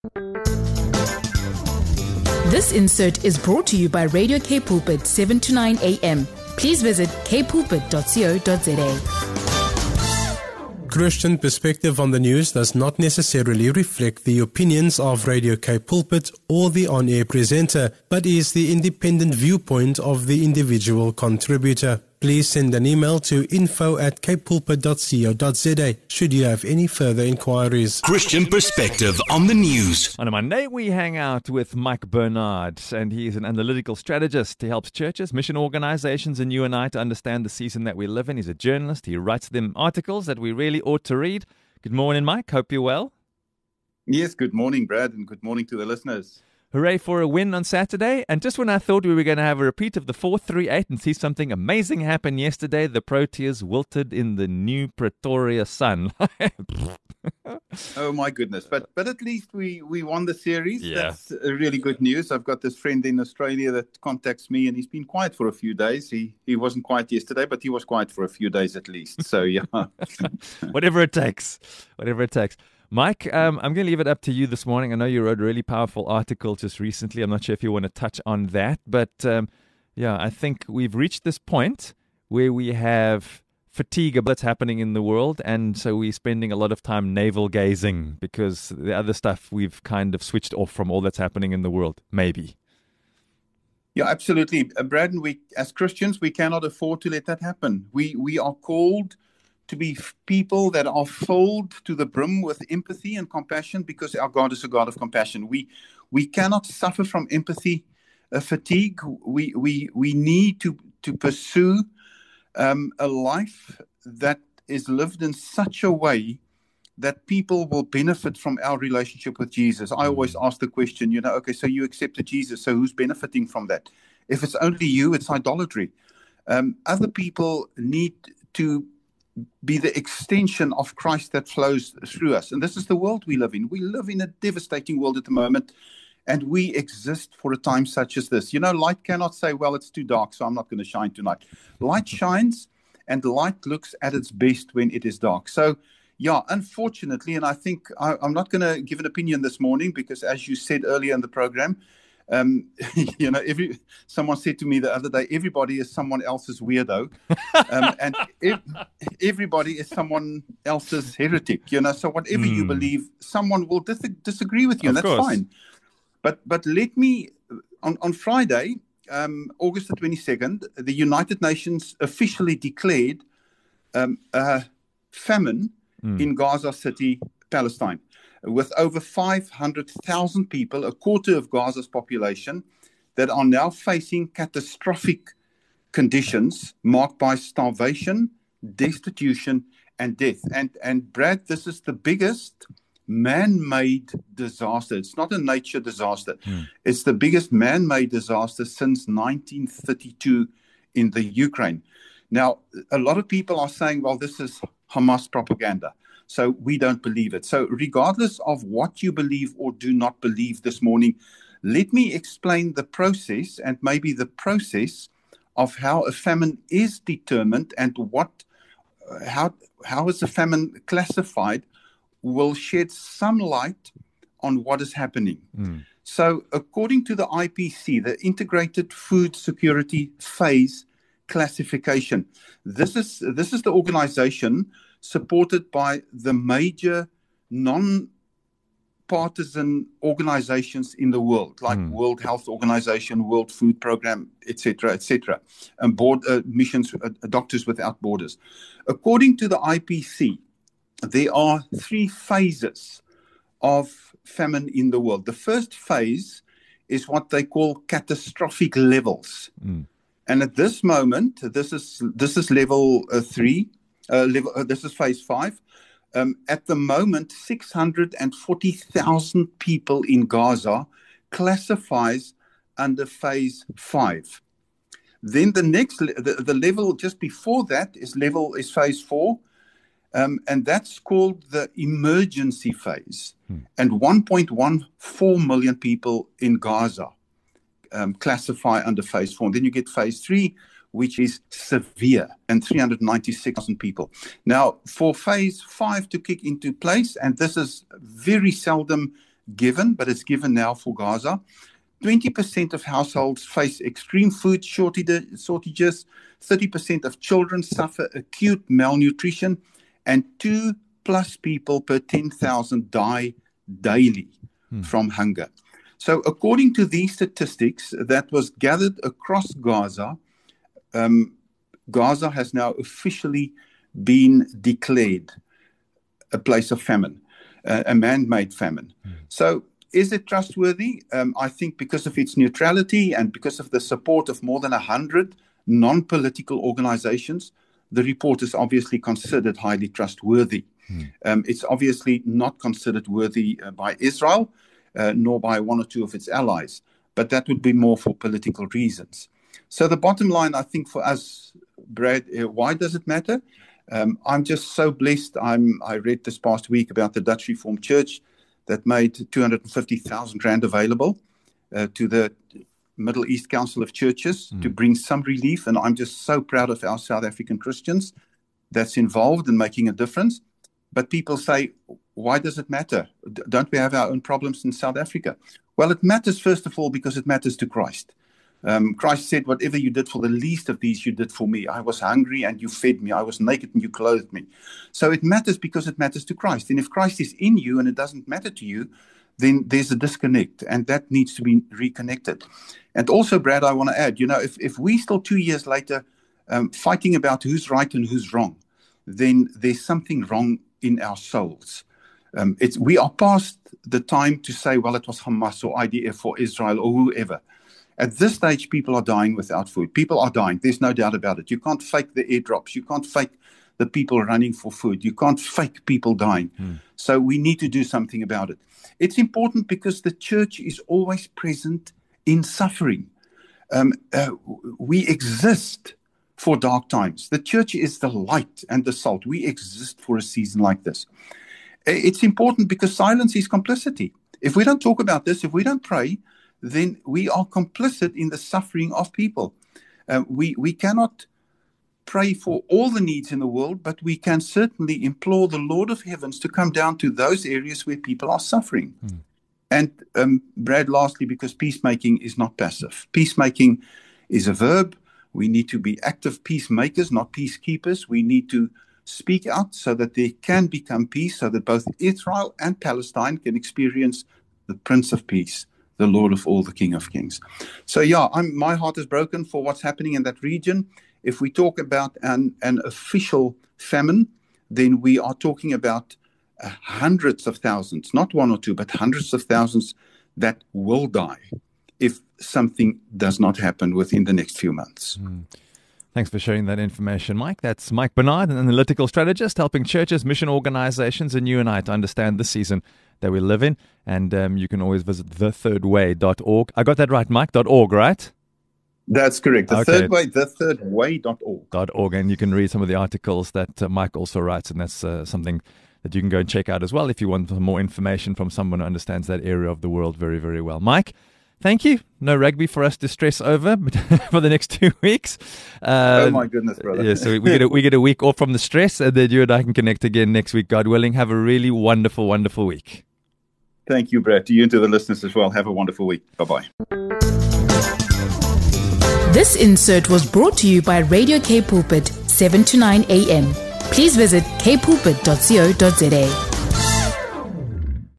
This insert is brought to you by Radio K Pulpit 7 to 9 a.m. Please visit kpulpit.co.za. Christian perspective on the news does not necessarily reflect the opinions of Radio K Pulpit or the on-air presenter, but is the independent viewpoint of the individual contributor. Please send an email to info@kpulpit.co.za should you have any further inquiries. Christian perspective on the news. On a Monday, we hang out with Mike Bernard, and he is an analytical strategist. He helps churches, mission organizations, and you and I to understand the season that we live in. He's a journalist. He writes them articles that we really ought to read. Good morning, Mike. Hope you're well. Yes, good morning, Brad, and good morning to the listeners. Hooray for a win on Saturday. And just when I thought we were going to have a repeat of the 4-3-8 and see something amazing happen yesterday, the Proteas wilted in the new Pretoria sun. Oh, my goodness. But at least we won the series. Yeah. That's really good news. I've got this friend in Australia that contacts me, and he's been quiet for a few days. He wasn't quiet yesterday, but he was quiet for a few days at least. So, yeah. Whatever it takes. Whatever it takes. Mike, I'm going to leave it up to you this morning. I know you wrote a really powerful article just recently. I'm not sure if you want to touch on that. But, I think we've reached this point where we have fatigue of what's happening in the world. And so we're spending a lot of time navel gazing because the other stuff we've kind of switched off from all that's happening in the world, maybe. Yeah, absolutely. Brad, we, as Christians, we cannot afford to let that happen. We are called to be people that are filled to the brim with empathy and compassion because our God is a God of compassion. We cannot suffer from empathy fatigue. We need to pursue a life that is lived in such a way that people will benefit from our relationship with Jesus. I always ask the question, okay, so you accepted Jesus, so who's benefiting from that? If it's only you, it's idolatry. Other people need to be the extension of Christ that flows through us. And this is the world we live in. We live in a devastating world at the moment, and we exist for a time such as this. Light cannot say, well, it's too dark, so I'm not going to shine tonight. Light shines, and light looks at its best when it is dark. So, yeah, unfortunately, and I think I'm not going to give an opinion this morning because, as you said earlier in the program, someone said to me the other day, everybody is someone else's weirdo, and everybody is someone else's heretic. So whatever you believe, someone will disagree with you, and that's fine. But let me on Friday, August the 22nd, the United Nations officially declared a famine in Gaza City, Palestine, with over 500,000 people, a quarter of Gaza's population, that are now facing catastrophic conditions marked by starvation, destitution, and death. And Brad, this is the biggest man-made disaster. It's not a nature disaster. It's the biggest man-made disaster since 1932 in the Ukraine. Now, a lot of people are saying, well, this is Hamas propaganda, so we don't believe it. So regardless of what you believe or do not believe this morning, let me explain the process and maybe the process of how a famine is determined and how is a famine classified will shed some light on what is happening. So according to the IPC, the Integrated Food Security Phase Classification, this is the organization supported by the major non-partisan organizations in the world, like World Health Organization, World Food Program, etc., and board missions, Doctors Without Borders. According to the IPC, there are 3 phases of famine in the world. The first phase is what they call catastrophic levels. And at this moment, this is level 3. This is phase 5. At the moment, 640,000 people in Gaza classifies under phase 5. Then the next, the level just before that is phase 4, and that's called the emergency phase. And 1.14 million people in Gaza classify under phase 4. And then you get phase 3, which is severe, and 396,000 people. Now, for phase 5 to kick into place, and this is very seldom given, but it's given now for Gaza. 20% of households face extreme food shortages. 30% of children suffer acute malnutrition, and 2+ people per 10,000 die daily from hunger. So according to these statistics that was gathered across Gaza, Gaza has now officially been declared a place of famine, a man-made famine. So is it trustworthy? I think because of its neutrality and because of the support of more than 100 non-political organizations, the report is obviously considered highly trustworthy. It's obviously not considered worthy by Israel, nor by one or two of its allies, but that would be more for political reasons. So the bottom line, I think, for us, Brad, why does it matter? I'm just so blessed. I read this past week about the Dutch Reformed Church that made 250,000 rand available to the Middle East Council of Churches to bring some relief. And I'm just so proud of our South African Christians that's involved in making a difference. But people say, why does it matter? Don't we have our own problems in South Africa? Well, it matters, first of all, because it matters to Christ. Christ said, whatever you did for the least of these, you did for me. I was hungry and you fed me. I was naked and you clothed me. So it matters because it matters to Christ. And if Christ is in you and it doesn't matter to you, then there's a disconnect, and that needs to be reconnected. And also, Brad, I want to add, if we still 2 years later fighting about who's right and who's wrong, then there's something wrong in our souls. We are past the time to say, well, it was Hamas or IDF or Israel or whoever. At this stage, people are dying without food. People are dying. There's no doubt about it. You can't fake the airdrops. You can't fake the people running for food. You can't fake people dying. So we need to do something about it. It's important because the church is always present in suffering. We exist for dark times. The church is the light and the salt. We exist for a season like this. It's important because silence is complicity. If we don't talk about this, if we don't pray, then we are complicit in the suffering of people. We cannot pray for all the needs in the world, but we can certainly implore the Lord of heavens to come down to those areas where people are suffering. And Brad, lastly, because peacemaking is not passive. Peacemaking is a verb. We need to be active peacemakers, not peacekeepers. We need to speak out so that there can become peace, so that both Israel and Palestine can experience the Prince of Peace, the Lord of all, the King of Kings. So my heart is broken for what's happening in that region. If we talk about an official famine, then we are talking about hundreds of thousands, not one or two, but hundreds of thousands that will die if something does not happen within the next few months. Thanks for sharing that information, Mike. That's Mike Bernard, an analytical strategist, helping churches, mission organizations, and you and I to understand the season that we live in. And you can always visit thethirdway.org. I got that right, Mike? .org, right? That's correct. Thethirdway.org. .org, and you can read some of the articles that Mike also writes, and that's something that you can go and check out as well if you want more information from someone who understands that area of the world very, very well. Mike, thank you. No rugby for us to stress over for the next 2 weeks. Oh my goodness, brother. Yeah, so we get a week off from the stress, and then you and I can connect again next week, God willing. Have a really wonderful, wonderful week. Thank you, Brad. To you and to the listeners as well. Have a wonderful week. Bye-bye. This insert was brought to you by Radio K Pulpit, 7 to 9 a.m. Please visit kpulpit.co.za.